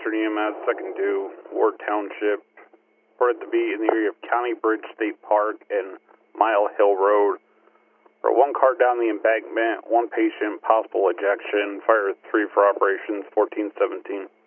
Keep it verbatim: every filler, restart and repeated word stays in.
Western E M S, second due, Ward Township. Reported to be in the area of County Bridge State Park and Mile Hill Road. For one car down the embankment, one patient, possible ejection. Fire three for operations, fourteen seventeen.